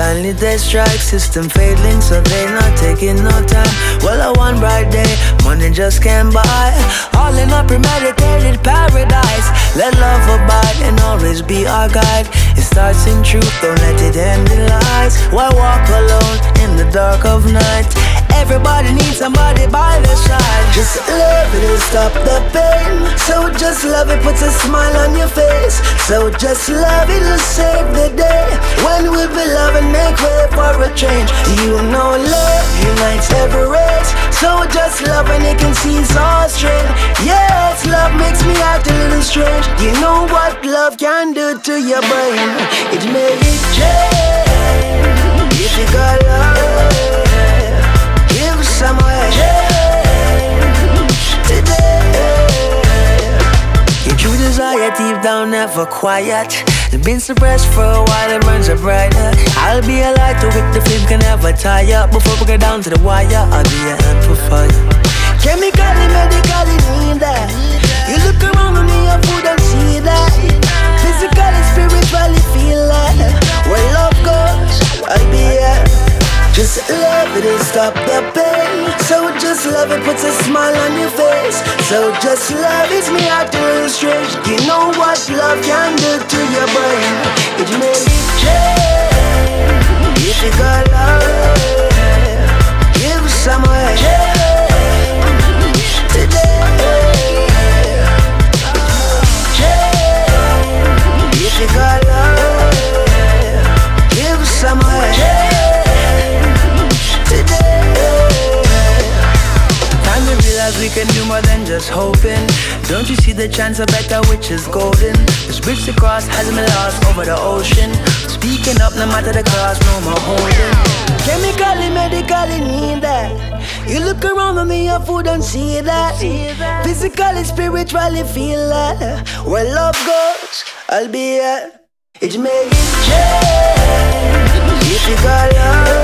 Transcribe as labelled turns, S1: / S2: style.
S1: Finally they strike, system failing, so they not taking no time. Well, a one bright day, money just can't buy. All in a premeditated paradise. Let love abide and always be our guide. It starts in truth, don't let it end in lies. Why walk alone in the dark of night? Everybody needs somebody by their side. Just love it and stop the pain. So just love it, puts a smile on your face. So just love it will save the day. When we be loving, make way for a change. You know love unites every race. So just love and you can see it's all straight. Yes, love makes me act a little strange. You know what love can do to your brain? It make it change. If you got love, give somewhere change today. Your true desire deep down never quiet. It's been suppressed for a while, it burns up brighter. I'll be a light to wick the flame can never tire. Before we get down to the wire, I'll be an amplifier. Chemically, medically need that. You look around on me, your food and see that. Physically, spiritually feel that. Where love goes, I'll be here. Just love it and stop the pain. So just love it, puts a smile on your face. So just love it's me acting a little strange. You know what love can do to your brain? It may be change. If you got love, give somewhere change today. Change. If you got love, give somewhere change. We can do more than just hoping. Don't you see the chance of better, which is golden? This bridge to cross has been lost over the ocean. Speaking up no matter the cost, no more holding. Chemically, medically need that. You look around on me, your food don't see that. Physically, spiritually feel that. Where love goes, I'll be here. It may change. If you got love,